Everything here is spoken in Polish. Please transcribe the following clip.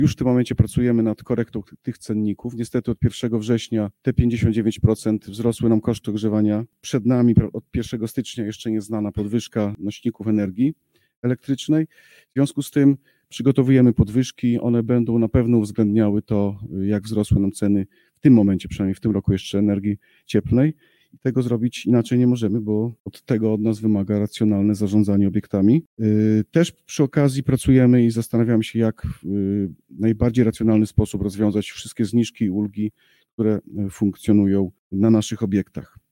Już w tym momencie pracujemy nad korektą tych cenników. Niestety od 1 września te 59% wzrosły nam koszty ogrzewania. Przed nami od 1 stycznia jeszcze nieznana podwyżka nośników energii elektrycznej. W związku z tym przygotowujemy podwyżki. One będą na pewno uwzględniały to, jak wzrosły nam ceny w tym momencie, przynajmniej w tym roku jeszcze energii cieplnej. I tego zrobić inaczej nie możemy, bo od nas wymaga racjonalne zarządzanie obiektami. Też przy okazji pracujemy i zastanawiamy się, jak w najbardziej racjonalny sposób rozwiązać wszystkie zniżki i ulgi, które funkcjonują na naszych obiektach.